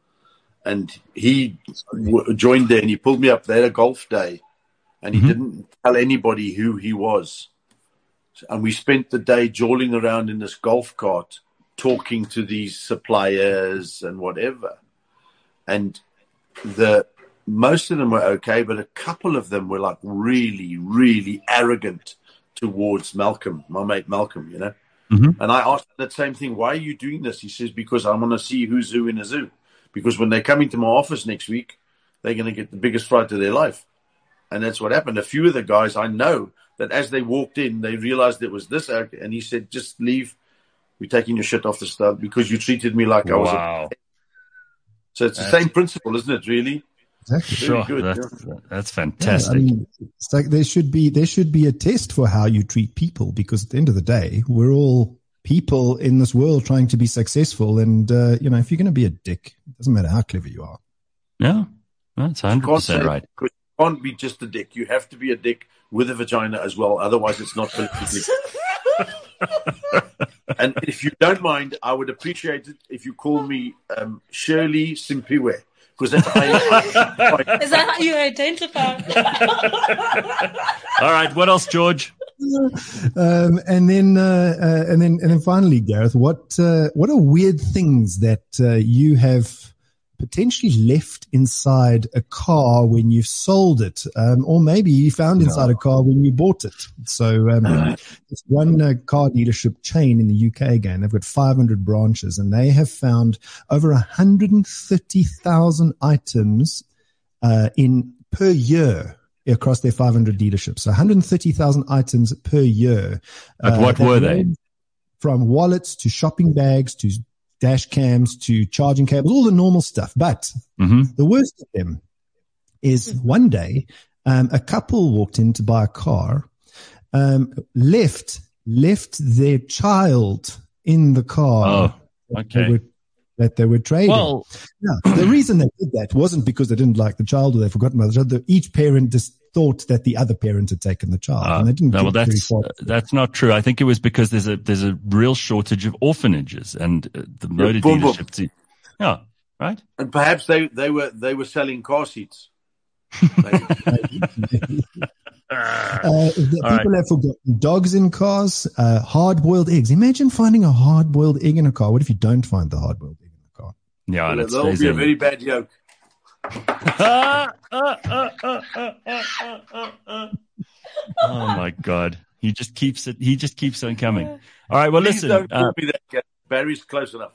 And he w- joined there and he pulled me up. They had a golf day and he mm-hmm. didn't tell anybody who he was. And we spent the day jawling around in this golf cart, talking to these suppliers and whatever. And the most of them were okay, but a couple of them were like really, really arrogant towards Malcolm, my mate Malcolm, you know. Mm-hmm. And I asked him that same thing. Why are you doing this? He says, because I want to see who's who in a zoo. Because when they come into my office next week, they're going to get the biggest fright of their life. And that's what happened. A few of the guys I know that as they walked in, they realized it was this. And he said, just leave. We're taking your shit off the stove because you treated me like I was. Wow. A... So it's that's... the same principle, isn't it, really? Exactly. Sure. Good, that's, yeah. that's fantastic. Yeah, I mean, it's like there should be, there should be a test for how you treat people, because at the end of the day, we're all people in this world trying to be successful. And, uh, you know, if you're going to be a dick, it doesn't matter how clever you are. Yeah, that's one hundred percent right. You can't be just a dick. You have to be a dick with a vagina as well. Otherwise, it's not politically. And if you don't mind, I would appreciate it if you call me um, Shirley Simpiwe. Because that's I, Is that how you identify? All right. What else, George? Um, and then, uh, uh, and then, and then finally, Gareth, what, uh, what are weird things that, uh, you have potentially left inside a car when you've sold it? Um, or maybe you found inside no. a car when you bought it. So, um, it's one uh, car dealership chain in the U K again. They've got five hundred branches and they have found over one hundred thirty thousand items, uh, in per year across their five hundred dealerships. So one hundred thirty thousand items per year. But uh, what were they? From wallets to shopping bags to dash cams to charging cables, all the normal stuff. But mm-hmm. the worst of them is one day, um, a couple walked in to buy a car, um, left, left their child in the car. Oh, okay. That they were trading. Well, now, the reason they did that wasn't because they didn't like the child or they'd forgotten about the child. Each parent just thought that the other parent had taken the child, uh, and they didn't. No, well, get that's very far. that's not true. I think it was because there's a there's a real shortage of orphanages, and uh, the motor yeah, boom, dealerships. Boom. Yeah, right. And perhaps they, they were they were selling car seats. Uh, people right. have forgotten dogs in cars, uh, hard-boiled eggs. Imagine finding a hard-boiled egg in a car. What if you don't find the hard-boiled egg in the car? Yeah, well, that'll be a very bad joke. Oh my God. He just keeps it. He just keeps on coming. All right. Well, Please listen, don't uh, call me that. Barry's close enough.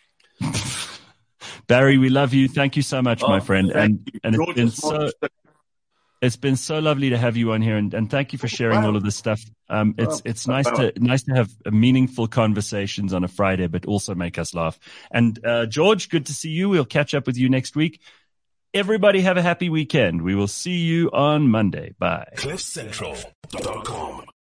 Barry, we love you. Thank you so much, Oh, my friend. thank And, you. and it's George been is more- so, it's been so lovely to have you on here, and, and thank you for sharing Wow. all of this stuff. Um, it's, Oh, it's nice wow. to, nice to have meaningful conversations on a Friday, but also make us laugh. And, uh, George, good to see you. We'll catch up with you next week. Everybody have a happy weekend. We will see you on Monday. Bye. cliff central dot com